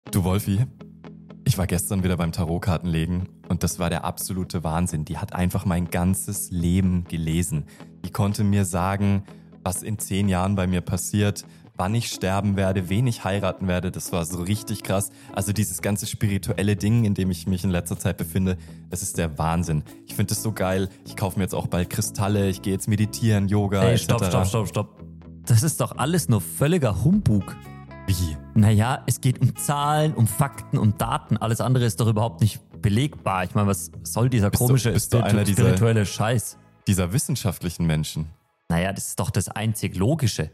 Du Wolfi, ich war gestern wieder beim Tarotkartenlegen und das war der absolute Wahnsinn. Die hat einfach mein ganzes Leben gelesen. Die konnte mir sagen, was in 10 Jahren bei mir passiert, wann ich sterben werde, wen ich heiraten werde. Das war so richtig krass. Also dieses ganze spirituelle Ding, in dem ich mich in letzter Zeit befinde, das ist der Wahnsinn. Ich finde das so geil. Ich kaufe mir jetzt auch bald Kristalle, ich gehe jetzt meditieren, Yoga, Hey, etc. stopp. Das ist doch alles nur völliger Humbug. Wie? Naja, es geht um Zahlen, um Fakten, um Daten. Alles andere ist doch überhaupt nicht belegbar. Ich meine, was soll dieser komische bist du einer dieser- spirituelle Scheiß? Dieser wissenschaftlichen Menschen. Naja, das ist doch das einzig Logische.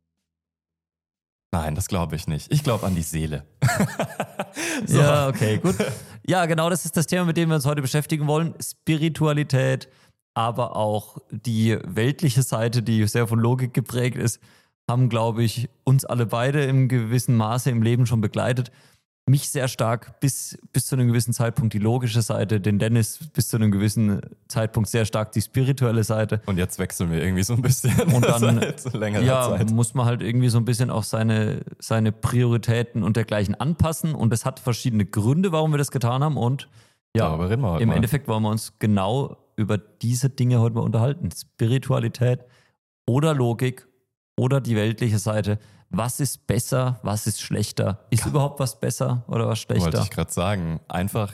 Nein, das glaube ich nicht. Ich glaube an die Seele. So. Ja, okay, gut. Ja, genau, das ist das Thema, mit dem wir uns heute beschäftigen wollen. Spiritualität, aber auch die weltliche Seite, die sehr von Logik geprägt ist, haben, glaube ich, uns alle beide im gewissen Maße im Leben schon begleitet. Mich sehr stark bis zu einem gewissen Zeitpunkt die logische Seite, den Dennis bis zu einem gewissen Zeitpunkt sehr stark die spirituelle Seite. Und jetzt wechseln wir irgendwie so ein bisschen. Und dann seit längerer Zeit. muss man halt irgendwie so ein bisschen auch seine Prioritäten und dergleichen anpassen. Und es hat verschiedene Gründe, warum wir das getan haben. Und ja, Darüber reden wir heute im mal. Endeffekt wollen wir uns genau über diese Dinge heute mal unterhalten. Spiritualität oder Logik oder die weltliche Seite. Was ist besser, was ist schlechter? Ist überhaupt was besser oder was Wollte schlechter? ich gerade sagen. Einfach,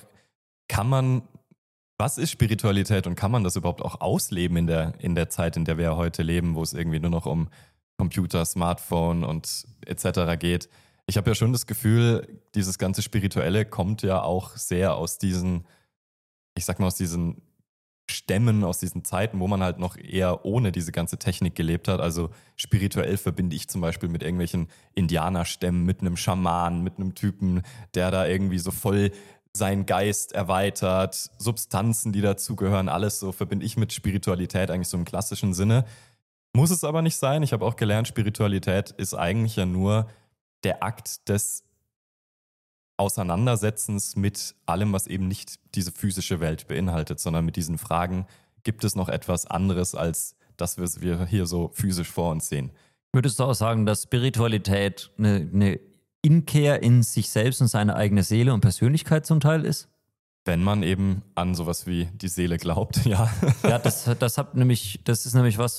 was ist Spiritualität und kann man das überhaupt auch ausleben in der Zeit, in der wir heute leben, wo es irgendwie nur noch um Computer, Smartphone und etc. geht? Ich habe ja schon das Gefühl, dieses ganze Spirituelle kommt ja auch sehr aus diesen, ich sag mal, aus diesen Stämmen, aus diesen Zeiten, wo man halt noch eher ohne diese ganze Technik gelebt hat. Also spirituell verbinde ich zum Beispiel mit irgendwelchen Indianerstämmen, mit einem Schaman, mit einem Typen, der da irgendwie so voll seinen Geist erweitert, Substanzen, die dazugehören, alles so verbinde ich mit Spiritualität eigentlich so im klassischen Sinne. Muss es aber nicht sein. Ich habe auch gelernt, Spiritualität ist eigentlich ja nur der Akt des Auseinandersetzens mit allem, was eben nicht diese physische Welt beinhaltet, sondern mit diesen Fragen, gibt es noch etwas anderes als das, was wir hier so physisch vor uns sehen? Würdest du auch sagen, dass Spiritualität eine Inkehr in sich selbst und seine eigene Seele und Persönlichkeit zum Teil ist? Wenn man eben an sowas wie die Seele glaubt, ja. Ja, das ist nämlich was,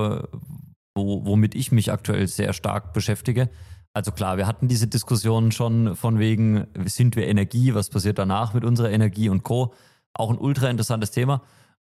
womit ich mich aktuell sehr stark beschäftige. Also klar, wir hatten diese Diskussion schon von wegen, sind wir Energie, was passiert danach mit unserer Energie und Co. Auch ein ultra interessantes Thema.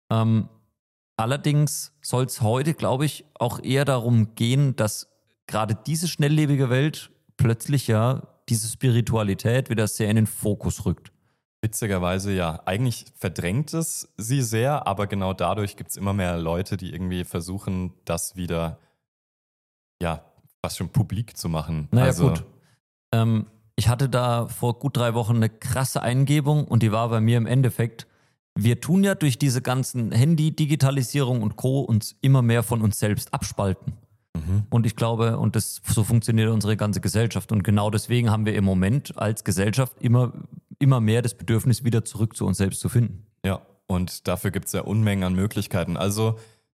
Allerdings soll es heute, glaube ich, auch eher darum gehen, dass gerade diese schnelllebige Welt plötzlich ja diese Spiritualität wieder sehr in den Fokus rückt. Witzigerweise ja. Eigentlich verdrängt es sie sehr, aber genau dadurch gibt es immer mehr Leute, die irgendwie versuchen, das wieder, ja, fast schon publik zu machen. Naja, also, gut. Ich hatte da vor gut 3 Wochen eine krasse Eingebung und die war bei mir im Endeffekt, wir tun ja durch diese ganzen Handy, Digitalisierung und Co. uns immer mehr von uns selbst abspalten. Und ich glaube, so funktioniert unsere ganze Gesellschaft. Und genau deswegen haben wir im Moment als Gesellschaft immer mehr das Bedürfnis, wieder zurück zu uns selbst zu finden. Ja, und dafür gibt es ja Unmengen an Möglichkeiten. Also,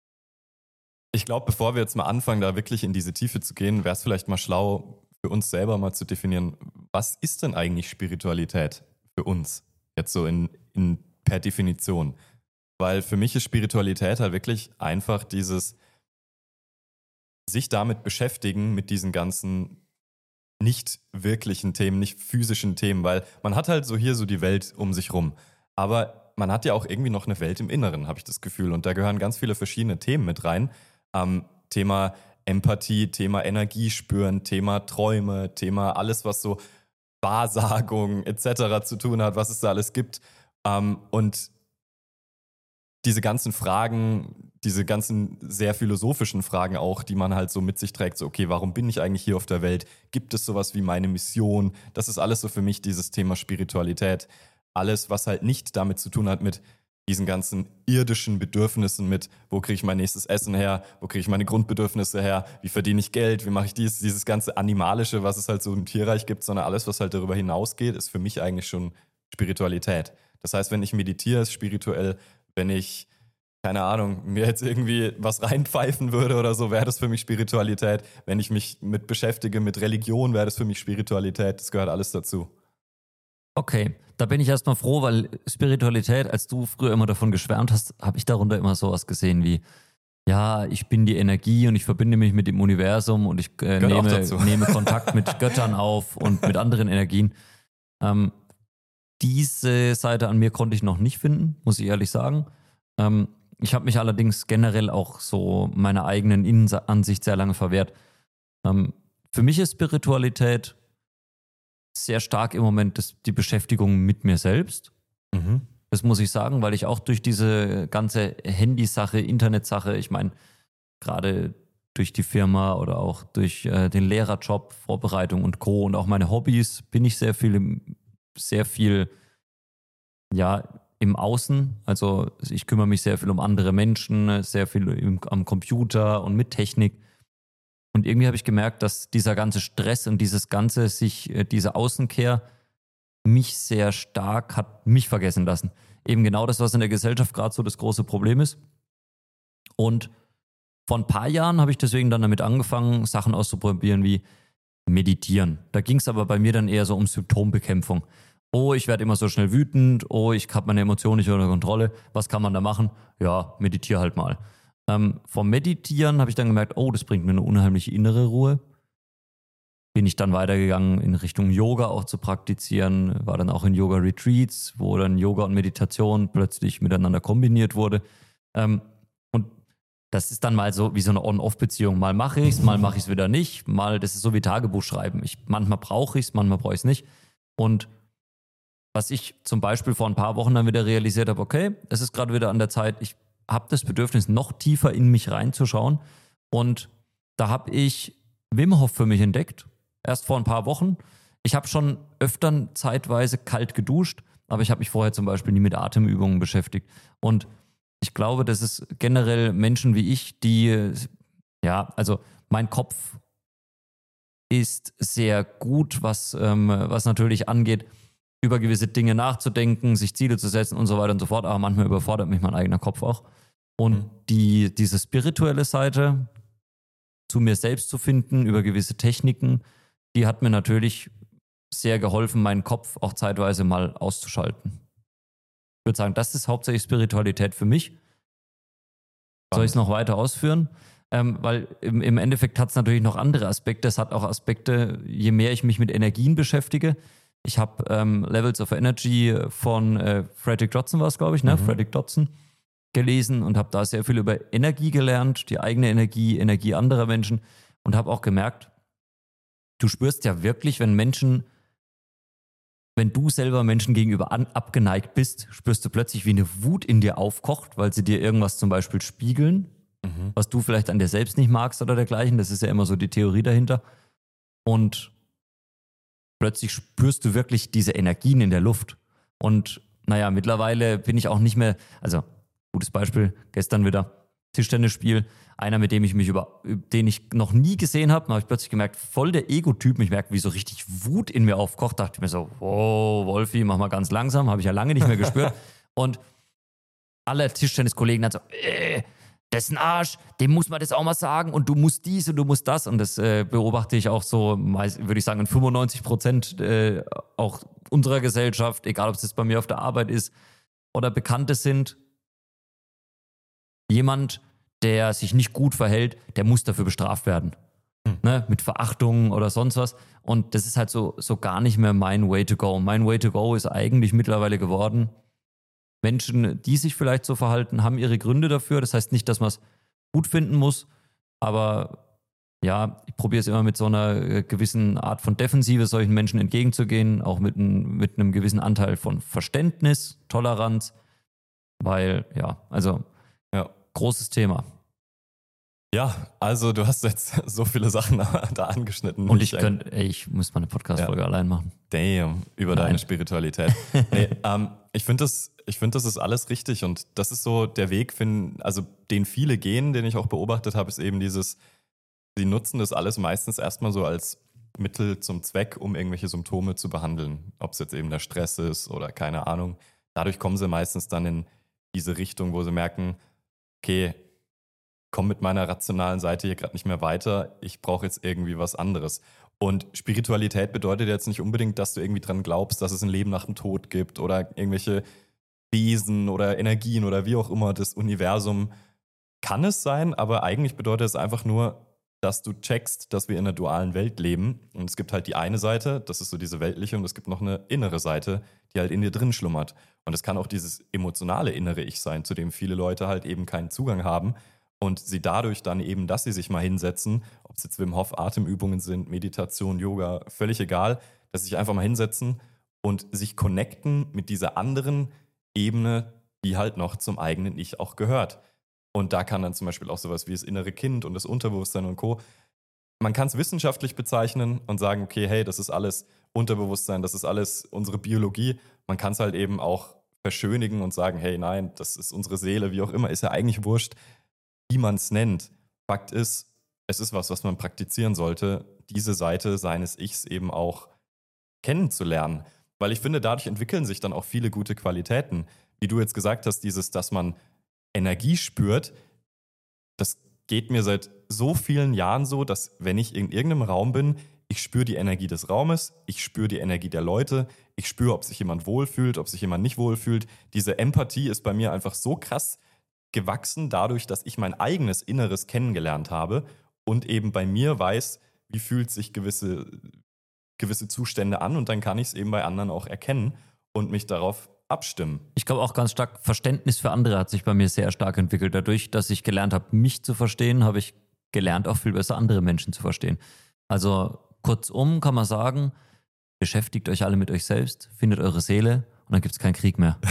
ich glaube, bevor wir jetzt mal anfangen, da wirklich in diese Tiefe zu gehen, wäre es vielleicht mal schlau, für uns selber mal zu definieren, was ist denn eigentlich Spiritualität für uns? Jetzt so per Definition. Weil für mich ist Spiritualität halt wirklich einfach dieses sich damit beschäftigen, mit diesen ganzen nicht wirklichen Themen, nicht physischen Themen, weil man hat halt so hier so die Welt um sich rum. Aber man hat ja auch irgendwie noch eine Welt im Inneren, habe ich das Gefühl. Und da gehören ganz viele verschiedene Themen mit rein. Thema Empathie, Thema Energie spüren, Thema Träume, Thema alles, was so Wahrsagung etc. zu tun hat, was es da alles gibt. Und diese ganzen Fragen, diese ganzen sehr philosophischen Fragen auch, die man halt so mit sich trägt, so okay, warum bin ich eigentlich hier auf der Welt? Gibt es sowas wie meine Mission? Das ist alles so für mich dieses Thema Spiritualität. Alles, was halt nicht damit zu tun hat mit diesen ganzen irdischen Bedürfnissen mit, wo kriege ich mein nächstes Essen her, wo kriege ich meine Grundbedürfnisse her, wie verdiene ich Geld, wie mache ich dieses ganze Animalische, was es halt so im Tierreich gibt, sondern alles, was halt darüber hinausgeht, ist für mich eigentlich schon Spiritualität. Das heißt, wenn ich meditiere, ist spirituell, wenn ich, keine Ahnung, mir jetzt irgendwie was reinpfeifen würde oder so, wäre das für mich Spiritualität. Wenn ich mich mit beschäftige, mit Religion, wäre das für mich Spiritualität. Das gehört alles dazu. Okay, da bin ich erstmal froh, weil Spiritualität, als du früher immer davon geschwärmt hast, habe ich darunter immer sowas gesehen wie, ja, ich bin die Energie und ich verbinde mich mit dem Universum und ich Gehört auch dazu. nehme Kontakt mit Göttern auf und mit anderen Energien. Ähm, diese Seite an mir konnte ich noch nicht finden, muss ich ehrlich sagen. Ich habe mich allerdings generell auch so meiner eigenen Innenansicht sehr lange verwehrt. Für mich ist Spiritualität sehr stark im Moment die Beschäftigung mit mir selbst. Mhm. Das muss ich sagen, weil ich auch durch diese ganze Handysache, Internetsache, ich meine, gerade durch die Firma oder auch durch den Lehrerjob, Vorbereitung und Co. und auch meine Hobbys bin ich sehr viel, ja, im Außen. Also ich kümmere mich sehr viel um andere Menschen, sehr viel am Computer und mit Technik. Und irgendwie habe ich gemerkt, dass dieser ganze Stress und diese Außenkehr mich sehr stark hat mich vergessen lassen. Eben genau das, was in der Gesellschaft gerade so das große Problem ist. Und vor ein paar Jahren habe ich deswegen dann damit angefangen, Sachen auszuprobieren wie Meditieren. Da ging es aber bei mir dann eher so um Symptombekämpfung. Oh, ich werde immer so schnell wütend. Oh, ich habe meine Emotionen nicht unter Kontrolle. Was kann man da machen? Ja, meditiere halt mal. Vom Meditieren habe ich dann gemerkt, oh, das bringt mir eine unheimliche innere Ruhe. Bin ich dann weitergegangen in Richtung Yoga auch zu praktizieren, war dann auch in Yoga-Retreats, wo dann Yoga und Meditation plötzlich miteinander kombiniert wurde. Und das ist dann mal so wie so eine On-Off-Beziehung. Mal mache ich es, mal mache ich es wieder nicht. Mal, das ist so wie Tagebuch schreiben. Manchmal brauche ich es, manchmal brauche ich es nicht. Und was ich zum Beispiel vor ein paar Wochen dann wieder realisiert habe, okay, es ist gerade wieder an der Zeit, ich habe das Bedürfnis, noch tiefer in mich reinzuschauen. Und da habe ich Wim Hof für mich entdeckt. Erst vor ein paar Wochen. Ich habe schon öfter zeitweise kalt geduscht, aber ich habe mich vorher zum Beispiel nie mit Atemübungen beschäftigt. Und ich glaube, dass es generell Menschen wie ich, also mein Kopf ist sehr gut, was natürlich angeht, über gewisse Dinge nachzudenken, sich Ziele zu setzen und so weiter und so fort. Aber manchmal überfordert mich mein eigener Kopf auch. Und diese spirituelle Seite, zu mir selbst zu finden, über gewisse Techniken, die hat mir natürlich sehr geholfen, meinen Kopf auch zeitweise mal auszuschalten. Ich würde sagen, das ist hauptsächlich Spiritualität für mich. Soll ich es noch weiter ausführen? Weil im Endeffekt hat es natürlich noch andere Aspekte. Es hat auch Aspekte, je mehr ich mich mit Energien beschäftige. Ich habe Levels of Energy von Frederick Dodson war es, glaube ich, ne? Frederick Dodson gelesen und habe da sehr viel über Energie gelernt, die eigene Energie, Energie anderer Menschen und habe auch gemerkt, du spürst ja wirklich, wenn du selber Menschen gegenüber abgeneigt bist, spürst du plötzlich, wie eine Wut in dir aufkocht, weil sie dir irgendwas zum Beispiel spiegeln, was du vielleicht an dir selbst nicht magst oder dergleichen. Das ist ja immer so die Theorie dahinter. Und plötzlich spürst du wirklich diese Energien in der Luft. Und naja, mittlerweile bin ich auch nicht mehr, also gutes Beispiel, gestern wieder Tischtennisspiel, einer, mit dem den ich noch nie gesehen habe, habe ich plötzlich gemerkt, voll der Ego-Typ, ich merke, wie so richtig Wut in mir aufkocht, dachte ich mir so, wow, Wolfi, mach mal ganz langsam, habe ich ja lange nicht mehr gespürt. Und alle Tischtenniskollegen dann so, das ist ein Arsch, dem muss man das auch mal sagen und du musst dies und du musst das. Und das beobachte ich auch so, würde ich sagen, in 95% auch unserer Gesellschaft, egal ob es jetzt bei mir auf der Arbeit ist oder Bekannte sind. Jemand, der sich nicht gut verhält, der muss dafür bestraft werden. Ne? Mit Verachtung oder sonst was. Und das ist halt so gar nicht mehr mein Way to go. Mein Way to go ist eigentlich mittlerweile geworden, Menschen, die sich vielleicht so verhalten, haben ihre Gründe dafür. Das heißt nicht, dass man es gut finden muss, aber ja, ich probiere es immer mit so einer gewissen Art von Defensive solchen Menschen entgegenzugehen, auch mit einem gewissen Anteil von Verständnis, Toleranz, weil großes Thema. Ja, also du hast jetzt so viele Sachen da angeschnitten. Und ich muss mal eine Podcast-Folge allein machen. Damn, über deine Spiritualität. Nee, ich finde, das ist alles richtig und das ist so der Weg, den viele gehen, den ich auch beobachtet habe, ist eben sie nutzen das alles meistens erstmal so als Mittel zum Zweck, um irgendwelche Symptome zu behandeln. Ob es jetzt eben der Stress ist oder keine Ahnung. Dadurch kommen sie meistens dann in diese Richtung, wo sie merken, okay, komme mit meiner rationalen Seite hier gerade nicht mehr weiter, ich brauche jetzt irgendwie was anderes. Und Spiritualität bedeutet jetzt nicht unbedingt, dass du irgendwie dran glaubst, dass es ein Leben nach dem Tod gibt oder irgendwelche Wesen oder Energien oder wie auch immer das Universum kann es sein, aber eigentlich bedeutet es einfach nur, dass du checkst, dass wir in einer dualen Welt leben. Und es gibt halt die eine Seite, das ist so diese weltliche, und es gibt noch eine innere Seite, die halt in dir drin schlummert. Und es kann auch dieses emotionale innere Ich sein, zu dem viele Leute halt eben keinen Zugang haben und sie dadurch dann eben, dass sie sich mal hinsetzen, ob es jetzt Wim Hof Atemübungen sind, Meditation, Yoga, völlig egal, dass sie sich einfach mal hinsetzen und sich connecten mit dieser anderen Ebene, die halt noch zum eigenen Ich auch gehört. Und da kann dann zum Beispiel auch sowas wie das innere Kind und das Unterbewusstsein und Co. Man kann es wissenschaftlich bezeichnen und sagen, okay, hey, das ist alles Unterbewusstsein, das ist alles unsere Biologie. Man kann es halt eben auch verschönigen und sagen, hey, nein, das ist unsere Seele, wie auch immer, ist ja eigentlich wurscht, wie man es nennt. Fakt ist, es ist was man praktizieren sollte, diese Seite seines Ichs eben auch kennenzulernen. Weil ich finde, dadurch entwickeln sich dann auch viele gute Qualitäten. Wie du jetzt gesagt hast, dass man Energie spürt, das geht mir seit so vielen Jahren so, dass wenn ich in irgendeinem Raum bin, ich spüre die Energie des Raumes, ich spüre die Energie der Leute, ich spüre, ob sich jemand wohlfühlt, ob sich jemand nicht wohlfühlt. Diese Empathie ist bei mir einfach so krass gewachsen, dadurch, dass ich mein eigenes Inneres kennengelernt habe und eben bei mir weiß, wie fühlt sich gewisse Zustände an, und dann kann ich es eben bei anderen auch erkennen und mich darauf abstimmen. Ich glaube auch ganz stark, Verständnis für andere hat sich bei mir sehr stark entwickelt. Dadurch, dass ich gelernt habe, mich zu verstehen, habe ich gelernt, auch viel besser andere Menschen zu verstehen. Also kurzum kann man sagen, beschäftigt euch alle mit euch selbst, findet eure Seele und dann gibt es keinen Krieg mehr.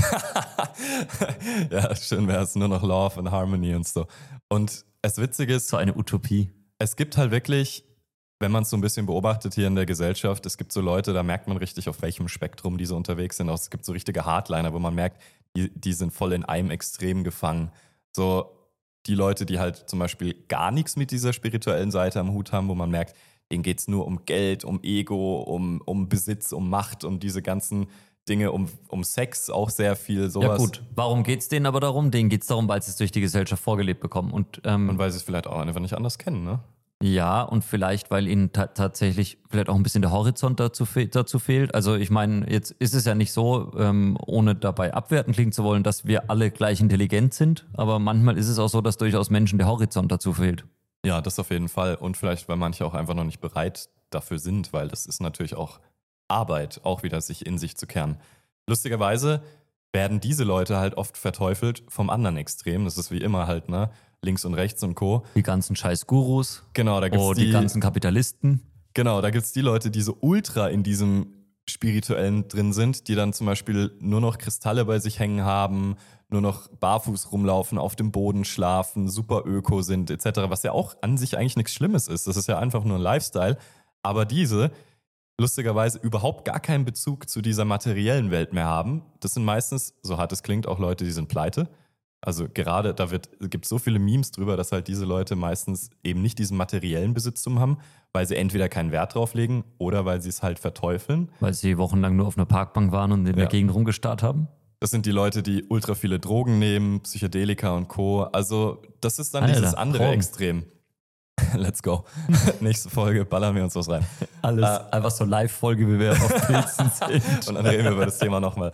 Ja, schön wäre es, nur noch Love and Harmony und so. Und das Witzige ist, So eine Utopie. es gibt halt wirklich, wenn man es so ein bisschen beobachtet hier in der Gesellschaft, es gibt so Leute, da merkt man richtig, auf welchem Spektrum die so unterwegs sind. Auch es gibt so richtige Hardliner, wo man merkt, die sind voll in einem Extrem gefangen. So die Leute, die halt zum Beispiel gar nichts mit dieser spirituellen Seite am Hut haben, wo man merkt, denen geht es nur um Geld, um Ego, um Besitz, um Macht, um diese ganzen Dinge, um Sex auch sehr viel, sowas. Ja gut, warum geht es denen aber darum? Denen geht es darum, weil sie es durch die Gesellschaft vorgelebt bekommen. Und weil sie es vielleicht auch einfach nicht anders kennen, ne? ja, und vielleicht, weil ihnen tatsächlich vielleicht auch ein bisschen der Horizont dazu fehlt. Also ich meine, jetzt ist es ja nicht so, ohne dabei abwerten klingen zu wollen, dass wir alle gleich intelligent sind. Aber manchmal ist es auch so, dass durchaus Menschen der Horizont dazu fehlt. Ja, das auf jeden Fall. Und vielleicht, weil manche auch einfach noch nicht bereit dafür sind, weil das ist natürlich auch Arbeit, auch wieder sich in sich zu kehren. Lustigerweise werden diese Leute halt oft verteufelt vom anderen Extrem. Das ist wie immer halt, ne? Links und rechts und Co. Die ganzen scheiß Gurus. Genau, da gibt's die ganzen Kapitalisten. Genau, da gibt es die Leute, die so ultra in diesem Spirituellen drin sind, die dann zum Beispiel nur noch Kristalle bei sich hängen haben, nur noch barfuß rumlaufen, auf dem Boden schlafen, super öko sind etc., was ja auch an sich eigentlich nichts Schlimmes ist. Das ist ja einfach nur ein Lifestyle. Aber diese lustigerweise überhaupt gar keinen Bezug zu dieser materiellen Welt mehr haben. Das sind meistens, so hart es klingt, auch Leute, die sind pleite. Also gerade, gibt es so viele Memes drüber, dass halt diese Leute meistens eben nicht diesen materiellen Besitztum haben, weil sie entweder keinen Wert drauf legen oder weil sie es halt verteufeln. Weil sie wochenlang nur auf einer Parkbank waren und in der Gegend rumgestarrt haben. Das sind die Leute, die ultra viele Drogen nehmen, Psychedelika und Co. Also das ist dann dieses andere Drogen. Extrem. Let's go. Nächste Folge, ballern wir uns was rein. Alles einfach so Live-Folge, wie wir auf Pilzen sind. Und dann reden wir über das Thema nochmal.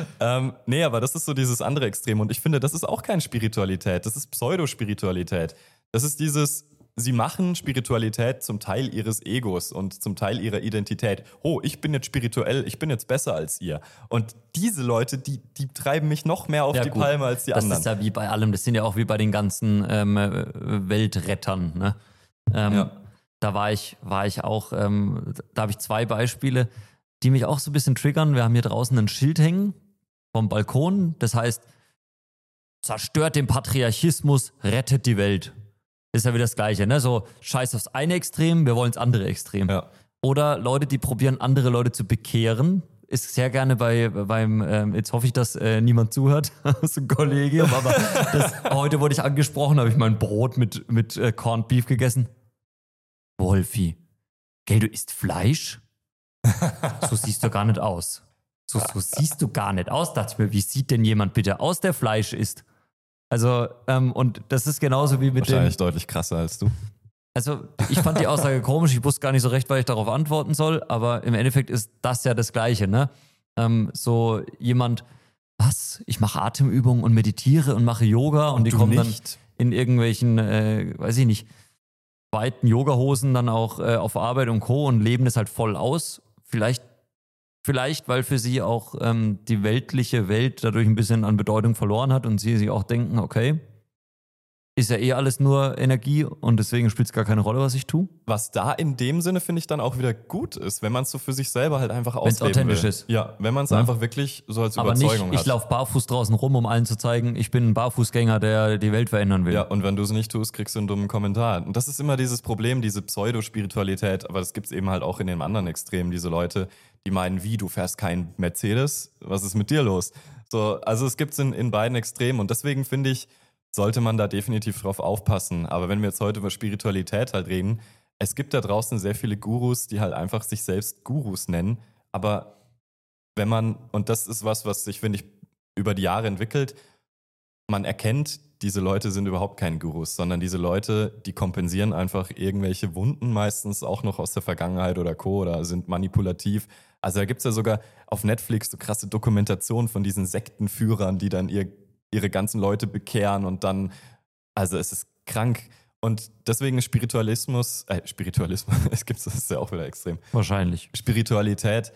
Nee, aber das ist so dieses andere Extrem. Und ich finde, das ist auch keine Spiritualität. Das ist Pseudospiritualität. Das ist dieses, sie machen Spiritualität zum Teil ihres Egos und zum Teil ihrer Identität. Oh, ich bin jetzt spirituell, ich bin jetzt besser als ihr. Und diese Leute, die treiben mich noch mehr auf die Palme als die anderen. Das ist ja wie bei allem. Das sind ja auch wie bei den ganzen Weltrettern, ne? Da war ich auch, da habe ich 2 Beispiele, die mich auch so ein bisschen triggern. Wir haben hier draußen ein Schild hängen vom Balkon, das heißt, zerstört den Patriarchismus, rettet die Welt. Ist ja wieder das Gleiche, ne? So, scheiß aufs eine Extrem, wir wollen das andere Extrem. Ja. Oder Leute, die probieren, andere Leute zu bekehren. Ist sehr gerne beim, jetzt hoffe ich, dass niemand zuhört aus dem Kollegium, aber heute wurde ich angesprochen, habe ich mein Brot mit Corned Beef gegessen. Wolfi, gell, du isst Fleisch? So siehst du gar nicht aus. So siehst du gar nicht aus. Dachte ich mir, wie sieht denn jemand bitte aus, der Fleisch isst? Also, und das ist genauso wie mit Wahrscheinlich deutlich krasser als du. Also ich fand die Aussage komisch, ich wusste gar nicht so recht, weil ich darauf antworten soll, aber im Endeffekt ist das ja das Gleiche, ne? So jemand, was? Ich mache Atemübungen und meditiere und mache Yoga und die du kommen dann nicht. in irgendwelchen, weiß ich nicht, weiten Yogahosen dann auch auf Arbeit und Co. und leben das halt voll aus. Vielleicht, weil für sie auch die weltliche Welt dadurch ein bisschen an Bedeutung verloren hat und sie sich auch denken, okay, ist ja eh alles nur Energie und deswegen spielt es gar keine Rolle, was ich tue. Was da in dem Sinne, finde ich, dann auch wieder gut ist, wenn man es so für sich selber halt einfach Wenn's ausleben authentisch will. ist. Ja, wenn man es Ja. einfach wirklich so als Aber Überzeugung nicht, ich hat. laufe barfuß draußen rum, um allen zu zeigen, ich bin ein Barfußgänger, der die Welt verändern will. Ja, und wenn du es nicht tust, kriegst du einen dummen Kommentar. Und das ist immer dieses Problem, diese Pseudospiritualität, aber das gibt es eben halt auch in den anderen Extremen, diese Leute, die meinen, wie, du fährst kein Mercedes, was ist mit dir los? So, also es gibt es in beiden Extremen und deswegen finde ich, sollte man da definitiv drauf aufpassen. Aber wenn wir jetzt heute über Spiritualität halt reden, es gibt da draußen sehr viele Gurus, die halt einfach sich selbst Gurus nennen, aber wenn man, und das ist was sich, finde ich, über die Jahre entwickelt, man erkennt, diese Leute sind überhaupt keine Gurus, sondern diese Leute, die kompensieren einfach irgendwelche Wunden meistens auch noch aus der Vergangenheit oder Co. oder sind manipulativ. Also da gibt es ja sogar auf Netflix so krasse Dokumentationen von diesen Sektenführern, die dann ihre ganzen Leute bekehren und dann, also es ist krank. Und deswegen ist Spiritualismus, es gibt es ja auch wieder extrem. Wahrscheinlich. Spiritualität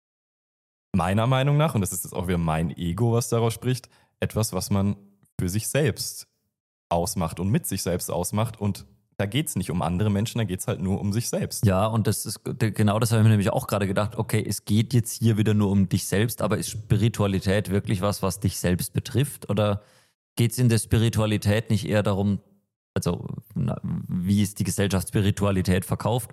meiner Meinung nach, und das ist jetzt auch wieder mein Ego, was daraus spricht, etwas, was man für sich selbst ausmacht und mit sich selbst ausmacht. Und da geht es nicht um andere Menschen, da geht es halt nur um sich selbst. Ja, und das ist genau das habe ich mir nämlich auch gerade gedacht. Okay, es geht jetzt hier wieder nur um dich selbst, aber ist Spiritualität wirklich was dich selbst betrifft? Oder geht es in der Spiritualität nicht eher darum, also wie ist die Gesellschaft Spiritualität verkauft?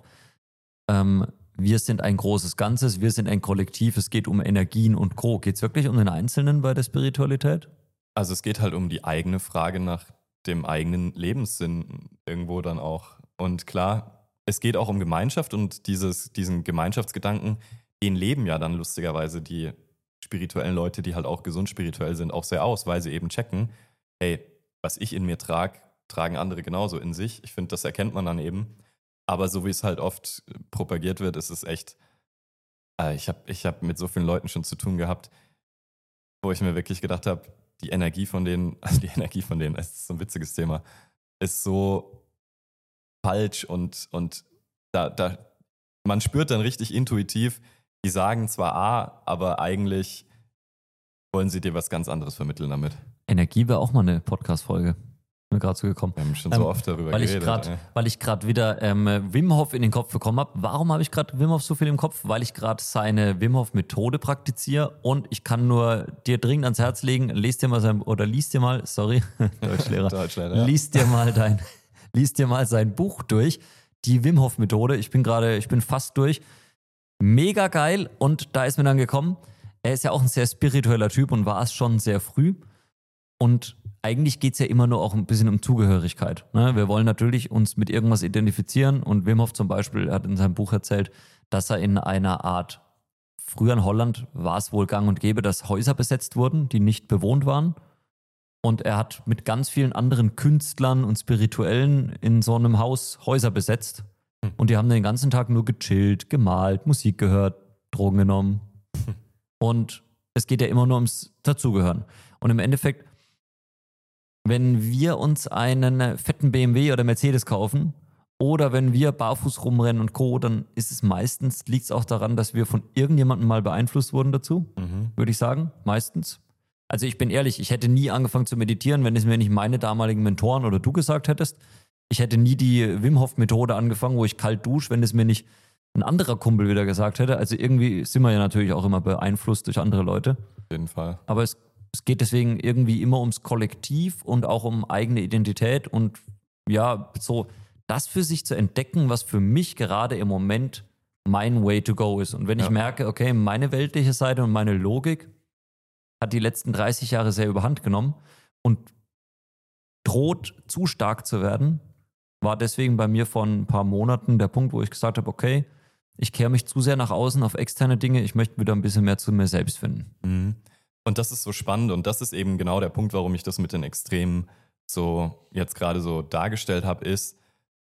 Wir sind ein großes Ganzes, wir sind ein Kollektiv, es geht um Energien und Co. Geht es wirklich um den Einzelnen bei der Spiritualität? Also es geht halt um die eigene Frage nach dem eigenen Lebenssinn irgendwo dann auch. Und klar, es geht auch um Gemeinschaft und diesen Gemeinschaftsgedanken, den leben ja dann lustigerweise die spirituellen Leute, die halt auch gesund spirituell sind, auch sehr aus, weil sie eben checken, hey, was ich in mir trage, tragen andere genauso in sich. Ich finde, das erkennt man dann eben. Aber so wie es halt oft propagiert wird, ist es echt, ich hab mit so vielen Leuten schon zu tun gehabt, wo ich mir wirklich gedacht habe, die Energie von denen, es ist so ein witziges Thema, ist so falsch und man spürt dann richtig intuitiv, die sagen zwar A, aber eigentlich wollen sie dir was ganz anderes vermitteln damit. Energie wäre auch mal eine Podcast-Folge. Mir gerade so gekommen. Wir haben schon so oft darüber geredet. Weil ich gerade wieder Wim Hof in den Kopf bekommen habe. Warum habe ich gerade Wim Hof so viel im Kopf? Weil ich gerade seine Wim Hof Methode praktiziere und ich kann nur dir dringend ans Herz legen, lies dir mal, Deutschlehrer, ja. lies dir mal sein Buch durch, die Wim Hof Methode. Ich bin fast durch. Mega geil und da ist mir dann gekommen, er ist ja auch ein sehr spiritueller Typ und war es schon sehr früh und eigentlich geht es ja immer nur auch ein bisschen um Zugehörigkeit. Ne? Wir wollen natürlich uns mit irgendwas identifizieren und Wim Hof zum Beispiel hat in seinem Buch erzählt, dass er in einer Art, früher in Holland war es wohl gang und gäbe, dass Häuser besetzt wurden, die nicht bewohnt waren. Und er hat mit ganz vielen anderen Künstlern und Spirituellen in so einem Haus Häuser besetzt. Und die haben den ganzen Tag nur gechillt, gemalt, Musik gehört, Drogen genommen. Und es geht ja immer nur ums Dazugehören. Und im Endeffekt, wenn wir uns einen fetten BMW oder Mercedes kaufen oder wenn wir barfuß rumrennen und Co., dann ist es meistens, liegt es auch daran, dass wir von irgendjemandem mal beeinflusst wurden dazu, würde ich sagen, meistens. Also ich bin ehrlich, ich hätte nie angefangen zu meditieren, wenn es mir nicht meine damaligen Mentoren oder du gesagt hättest. Ich hätte nie die Wim Hof Methode angefangen, wo ich kalt dusche, wenn es mir nicht ein anderer Kumpel wieder gesagt hätte. Also irgendwie sind wir ja natürlich auch immer beeinflusst durch andere Leute. Auf jeden Fall. Aber es geht deswegen irgendwie immer ums Kollektiv und auch um eigene Identität und ja, so das für sich zu entdecken, was für mich gerade im Moment mein Way to go ist. Und wenn ich merke, okay, meine weltliche Seite und meine Logik hat die letzten 30 Jahre sehr überhand genommen und droht zu stark zu werden, war deswegen bei mir vor ein paar Monaten der Punkt, wo ich gesagt habe, okay, ich kehre mich zu sehr nach außen auf externe Dinge, ich möchte wieder ein bisschen mehr zu mir selbst finden. Mhm. Und das ist so spannend und das ist eben genau der Punkt, warum ich das mit den Extremen so jetzt gerade so dargestellt habe, ist,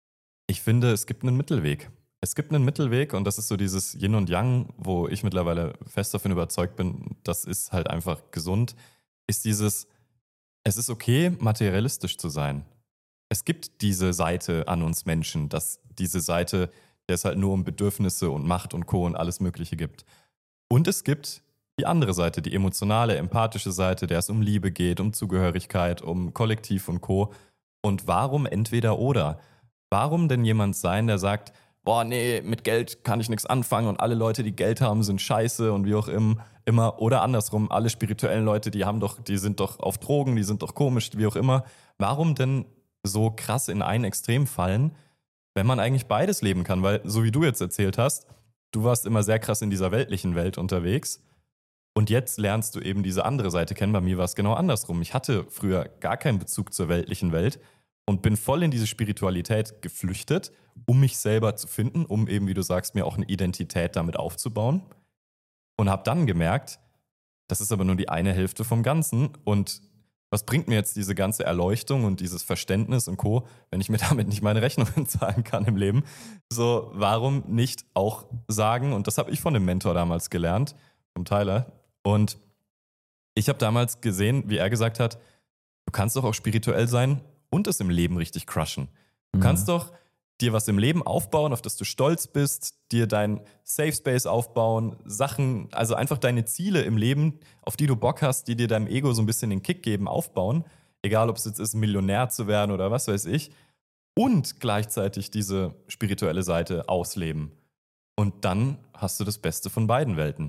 Ich finde, es gibt einen Mittelweg. Es gibt einen Mittelweg und das ist so dieses Yin und Yang, wo ich mittlerweile fest davon überzeugt bin, das ist halt einfach gesund, ist dieses, es ist okay, materialistisch zu sein. Es gibt diese Seite an uns Menschen, dass diese Seite, der es halt nur um Bedürfnisse und Macht und Co. und alles Mögliche gibt. Und es gibt die andere Seite, die emotionale, empathische Seite, der es um Liebe geht, um Zugehörigkeit, um Kollektiv und Co. Und warum entweder oder? Warum denn jemand sein, der sagt, boah, nee, mit Geld kann ich nichts anfangen und alle Leute, die Geld haben, sind scheiße und wie auch immer. Oder andersrum, alle spirituellen Leute, die sind doch auf Drogen, die sind doch komisch, wie auch immer. Warum denn so krass in ein Extrem fallen, wenn man eigentlich beides leben kann? Weil, so wie du jetzt erzählt hast, du warst immer sehr krass in dieser weltlichen Welt unterwegs und jetzt lernst du eben diese andere Seite kennen. Bei mir war es genau andersrum. Ich hatte früher gar keinen Bezug zur weltlichen Welt und bin voll in diese Spiritualität geflüchtet, um mich selber zu finden, um eben, wie du sagst, mir auch eine Identität damit aufzubauen. Und habe dann gemerkt, das ist aber nur die eine Hälfte vom Ganzen. Und was bringt mir jetzt diese ganze Erleuchtung und dieses Verständnis und Co., wenn ich mir damit nicht meine Rechnungen zahlen kann im Leben? So, warum nicht auch sagen, und das habe ich von dem Mentor damals gelernt, vom Tyler, und ich habe damals gesehen, wie er gesagt hat, du kannst doch auch spirituell sein und es im Leben richtig crushen. Du kannst doch dir was im Leben aufbauen, auf das du stolz bist, dir dein Safe Space aufbauen, Sachen, also einfach deine Ziele im Leben, auf die du Bock hast, die dir deinem Ego so ein bisschen den Kick geben, aufbauen. Egal, ob es jetzt ist, Millionär zu werden oder was weiß ich. Und gleichzeitig diese spirituelle Seite ausleben. Und dann hast du das Beste von beiden Welten.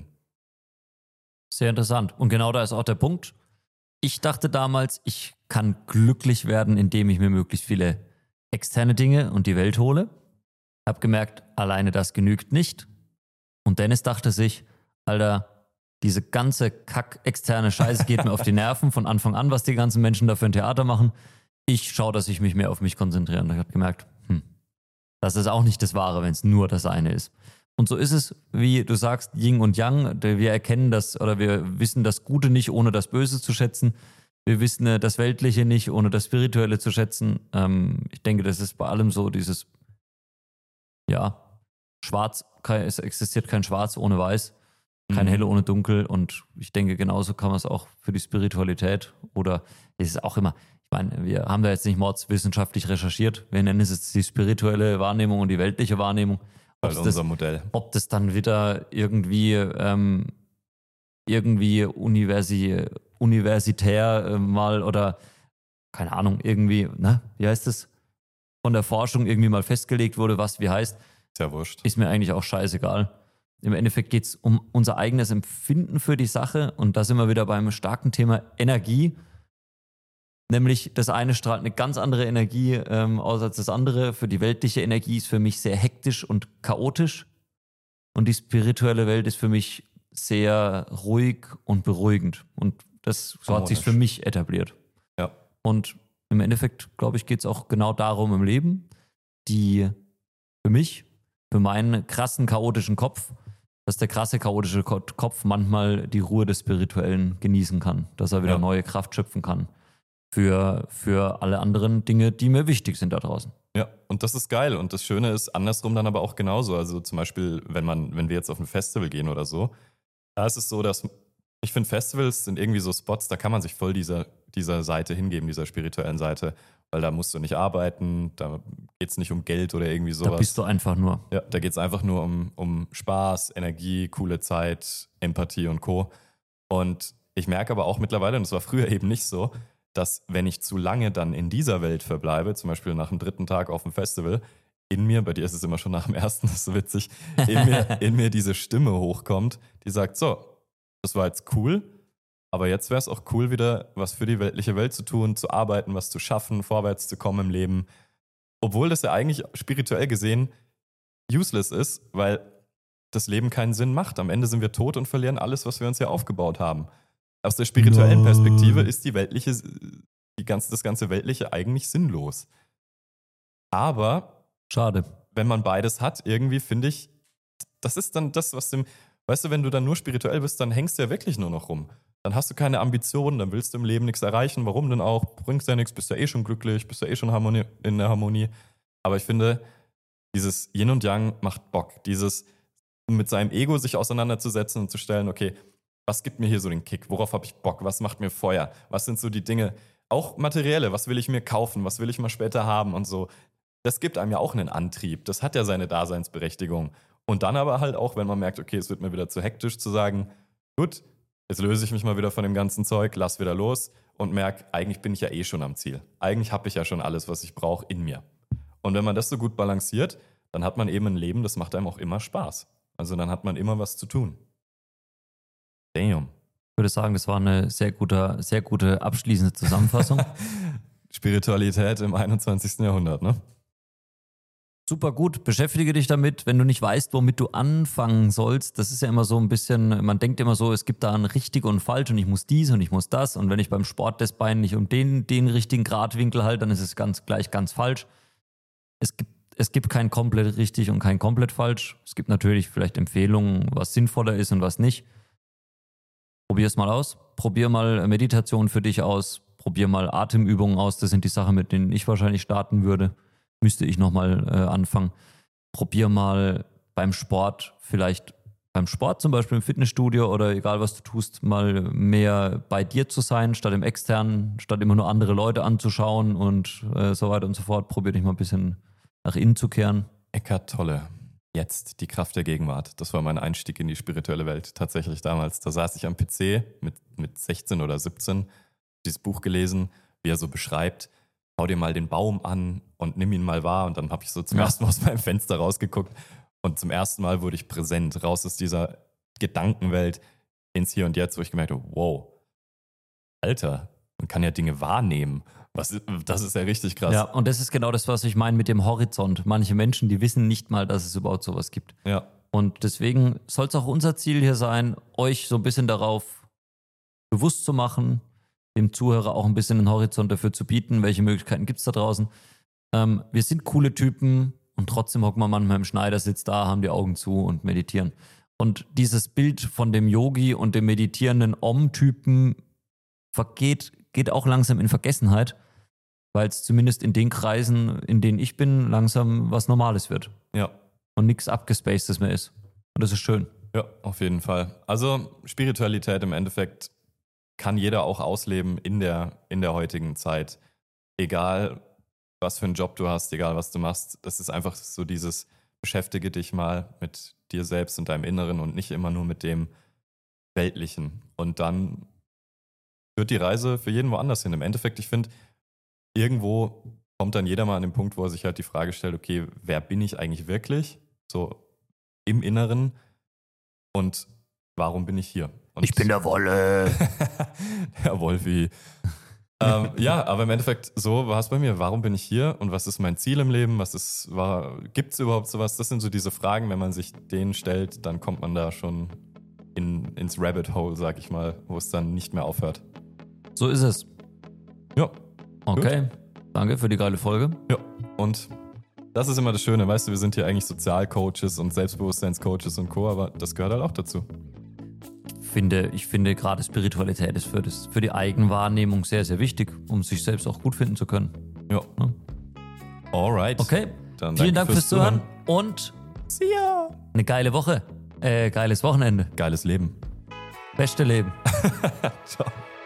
Sehr interessant. Und genau da ist auch der Punkt. Ich dachte damals, ich kann glücklich werden, indem ich mir möglichst viele externe Dinge und die Welt hole. Hab gemerkt, alleine das genügt nicht. Und Dennis dachte sich, Alter, diese ganze externe Scheiße geht mir auf die Nerven von Anfang an, was die ganzen Menschen da für ein Theater machen. Ich schaue, dass ich mich mehr auf mich konzentriere. Und ich habe gemerkt, das ist auch nicht das Wahre, wenn es nur das eine ist. Und so ist es, wie du sagst, Yin und Yang. Wir erkennen das oder wir wissen das Gute nicht, ohne das Böse zu schätzen. Wir wissen das Weltliche nicht, ohne das Spirituelle zu schätzen. Ich denke, das ist bei allem so dieses, ja, Schwarz, es existiert kein Schwarz ohne Weiß, kein Helle ohne Dunkel. Und ich denke, genauso kann man es auch für die Spiritualität oder es ist auch immer, ich meine, wir haben da jetzt nicht mordswissenschaftlich recherchiert. Wir nennen es jetzt die spirituelle Wahrnehmung und die weltliche Wahrnehmung. Unser Modell. Ob das dann wieder irgendwie universitär mal oder keine Ahnung, irgendwie, ne, wie heißt es, von der Forschung irgendwie mal festgelegt wurde, was wie heißt, Ist ja wurscht. ist mir eigentlich auch scheißegal. Im Endeffekt geht es um unser eigenes Empfinden für die Sache und da sind wir wieder beim starken Thema Energie. Nämlich das eine strahlt eine ganz andere Energie aus als das andere. Für die weltliche Energie ist für mich sehr hektisch und chaotisch. Und die spirituelle Welt ist für mich sehr ruhig und beruhigend. Und so hat sich für mich etabliert. Ja. Und im Endeffekt, glaube ich, geht es auch genau darum im Leben, die für mich, für meinen krassen, chaotischen Kopf, dass der krasse, chaotische Kopf manchmal die Ruhe des Spirituellen genießen kann. Dass er wieder neue Kraft schöpfen kann. Für alle anderen Dinge, die mir wichtig sind da draußen. Ja, und das ist geil. Und das Schöne ist andersrum dann aber auch genauso. Also zum Beispiel, wenn wir jetzt auf ein Festival gehen oder so, da ist es so, dass ich finde, Festivals sind irgendwie so Spots, da kann man sich voll dieser Seite hingeben, dieser spirituellen Seite. Weil da musst du nicht arbeiten, da geht es nicht um Geld oder irgendwie sowas. Da bist du einfach nur. Ja, da geht es einfach nur um Spaß, Energie, coole Zeit, Empathie und Co. Und ich merke aber auch mittlerweile, und das war früher eben nicht so, dass wenn ich zu lange dann in dieser Welt verbleibe, zum Beispiel nach dem 3. Tag auf dem Festival, in mir, bei dir ist es immer schon nach dem 1., das ist so witzig, in mir diese Stimme hochkommt, die sagt, so, das war jetzt cool, aber jetzt wäre es auch cool, wieder was für die weltliche Welt zu tun, zu arbeiten, was zu schaffen, vorwärts zu kommen im Leben. Obwohl das ja eigentlich spirituell gesehen useless ist, weil das Leben keinen Sinn macht. Am Ende sind wir tot und verlieren alles, was wir uns ja aufgebaut haben. Aus der spirituellen Perspektive ist das ganze Weltliche eigentlich sinnlos. Aber schade. Wenn man beides hat, irgendwie finde ich, das ist dann das, weißt du, wenn du dann nur spirituell bist, dann hängst du ja wirklich nur noch rum. Dann hast du keine Ambitionen, dann willst du im Leben nichts erreichen. Warum denn auch? Bringst ja nichts, bist ja eh schon glücklich, bist ja eh schon in der Harmonie. Aber ich finde, Dieses Yin und Yang macht Bock. Dieses mit seinem Ego sich auseinanderzusetzen und zu stellen, okay, was gibt mir hier so den Kick? Worauf habe ich Bock? Was macht mir Feuer? Was sind so die Dinge, auch materielle, was will ich mir kaufen? Was will ich mal später haben und so? Das gibt einem ja auch einen Antrieb. Das hat ja seine Daseinsberechtigung. Und dann aber halt auch, wenn man merkt, okay, es wird mir wieder zu hektisch, zu sagen, gut, jetzt löse ich mich mal wieder von dem ganzen Zeug, lass wieder los und merke, eigentlich bin ich ja eh schon am Ziel. Eigentlich habe ich ja schon alles, was ich brauche, in mir. Und wenn man das so gut balanciert, dann hat man eben ein Leben, das macht einem auch immer Spaß. Also dann hat man immer was zu tun. Damn. Ich würde sagen, das war eine sehr gute abschließende Zusammenfassung. Spiritualität im 21. Jahrhundert, ne? Super gut, beschäftige dich damit, wenn du nicht weißt, womit du anfangen sollst. Das ist ja immer so ein bisschen, man denkt immer so, es gibt da ein richtig und falsch und ich muss dies und ich muss das. Und wenn ich beim Sport das Bein nicht um den richtigen Gradwinkel halte, dann ist es ganz falsch. Es gibt kein komplett richtig und kein komplett falsch. Es gibt natürlich vielleicht Empfehlungen, was sinnvoller ist und was nicht. Probier es mal aus. Probier mal Meditation für dich aus. Probier mal Atemübungen aus. Das sind die Sachen, mit denen ich wahrscheinlich starten würde. Müsste ich nochmal anfangen. Probier mal beim Sport, vielleicht beim Sport zum Beispiel im Fitnessstudio oder egal was du tust, mal mehr bei dir zu sein, statt im Externen, statt immer nur andere Leute anzuschauen und so weiter und so fort. Probier dich mal ein bisschen nach innen zu kehren. Eckhart Tolle. Jetzt die Kraft der Gegenwart. Das war mein Einstieg in die spirituelle Welt tatsächlich damals. Da saß ich am PC mit 16 oder 17, dieses Buch gelesen, wie er so beschreibt, schau dir mal den Baum an und nimm ihn mal wahr. Und dann habe ich so zum ersten Mal aus meinem Fenster rausgeguckt und zum ersten Mal wurde ich präsent, raus aus dieser Gedankenwelt ins Hier und Jetzt, wo ich gemerkt habe, wow, Alter, man kann ja Dinge wahrnehmen. Das ist ja richtig krass. Ja, und das ist genau das, was ich meine mit dem Horizont. Manche Menschen, die wissen nicht mal, dass es überhaupt sowas gibt. Ja. Und deswegen soll es auch unser Ziel hier sein, euch so ein bisschen darauf bewusst zu machen, dem Zuhörer auch ein bisschen einen Horizont dafür zu bieten, welche Möglichkeiten gibt es da draußen. Wir sind coole Typen und trotzdem hocken wir manchmal im Schneidersitz da, haben die Augen zu und meditieren. Und dieses Bild von dem Yogi und dem meditierenden Om-Typen geht auch langsam in Vergessenheit, weil es zumindest in den Kreisen, in denen ich bin, langsam was Normales wird. Ja. Und nichts Abgespacedes mehr ist. Und das ist schön. Ja, auf jeden Fall. Also Spiritualität im Endeffekt kann jeder auch ausleben in der heutigen Zeit. Egal, was für einen Job du hast, egal, was du machst. Das ist einfach so dieses, beschäftige dich mal mit dir selbst und deinem Inneren und nicht immer nur mit dem Weltlichen. Und dann führt die Reise für jeden woanders hin. Im Endeffekt, ich finde, irgendwo kommt dann jeder mal an den Punkt, wo er sich halt die Frage stellt, okay, wer bin ich eigentlich wirklich? So im Inneren. Und warum bin ich hier? Und ich bin der Wolle. Der Wolfi. Ja, aber im Endeffekt, so war es bei mir. Warum bin ich hier und was ist mein Ziel im Leben? Gibt es überhaupt sowas? Das sind so diese Fragen, wenn man sich denen stellt, dann kommt man da schon ins Rabbit Hole, sag ich mal, wo es dann nicht mehr aufhört. So ist es. Ja. Okay, gut. Danke für die geile Folge. Ja, und das ist immer das Schöne, weißt du, wir sind hier eigentlich Sozialcoaches und Selbstbewusstseinscoaches und Co., aber das gehört halt auch dazu. Ich finde gerade Spiritualität ist für die Eigenwahrnehmung sehr, sehr wichtig, um sich selbst auch gut finden zu können. Ja. Alright. Okay, dann vielen Dank fürs Zuhören und see ya. Eine geile Woche. Geiles Wochenende. Geiles Leben. Beste Leben. Ciao.